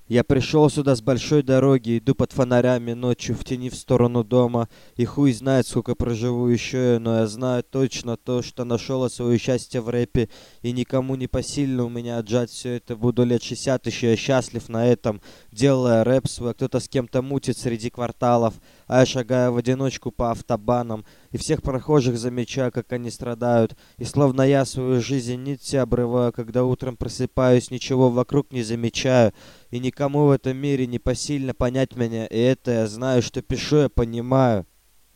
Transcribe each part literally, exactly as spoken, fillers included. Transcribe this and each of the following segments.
Я пришел сюда с большой дороги, иду под фонарями ночью в тени в сторону дома, и хуй знает, сколько проживу еще я, но я знаю точно то, что нашел свое счастье в рэпе, и никому не посильно у меня отжать все это. Буду лет шестьдесят еще, я счастлив на этом, делая рэп свой, кто-то с кем-то мутит среди кварталов, а я шагаю в одиночку по автобанам, и всех прохожих замечаю, как они страдают, и словно я свою жизнь нити обрываю, когда утром просыпаюсь, ничего вокруг не замечаю, и никому в этом мире не посильно понять меня, и это я знаю, что пишу, я понимаю.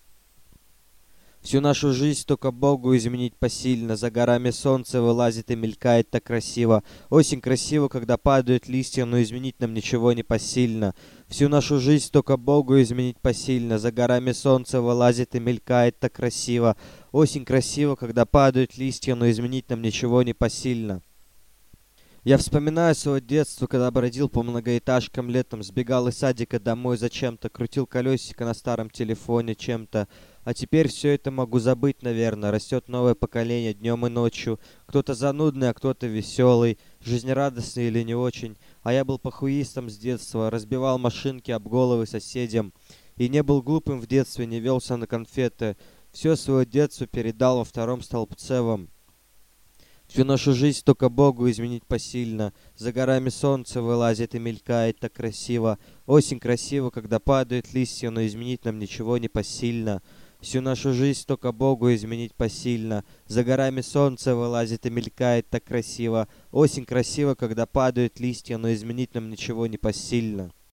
Всю нашу жизнь только Богу изменить посильно. За горами солнце вылазит и мелькает так красиво. Осень красиво, когда падают листья, но изменить нам ничего не посильно. Всю нашу жизнь только Богу изменить посильно. За горами солнце вылазит и мелькает так красиво. Осень красиво, когда падают листья, но изменить нам ничего не посильно. Я вспоминаю свое детство, когда бродил по многоэтажкам летом, сбегал из садика домой зачем-то, крутил колесико на старом телефоне чем-то. А теперь все это могу забыть, наверное. Растет новое поколение днем и ночью. Кто-то занудный, а кто-то веселый, жизнерадостный или не очень. А я был похуистом с детства, разбивал машинки об головы соседям. И не был глупым в детстве, не велся на конфеты. Все свое детство передал во втором столбцевом. Всю нашу жизнь только Богу изменить посильно. За горами солнце вылазит и мелькает так красиво. Осень красиво, когда падают листья, но изменить нам ничего не посильно. Всю нашу жизнь только Богу изменить посильно. За горами солнце вылазит и мелькает так красиво. Осень красиво, когда падают листья, но изменить нам ничего не посильно.